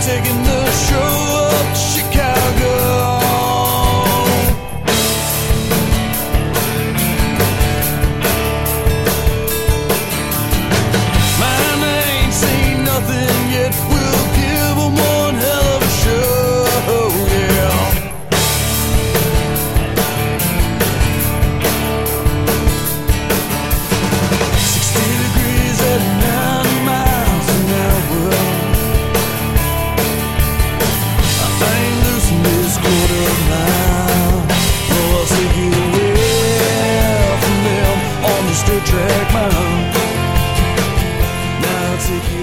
taking the show up to Chicago. Man, I ain't seen nothing yet. We'll give 'em one hell of a show, yeah. Track man, now take you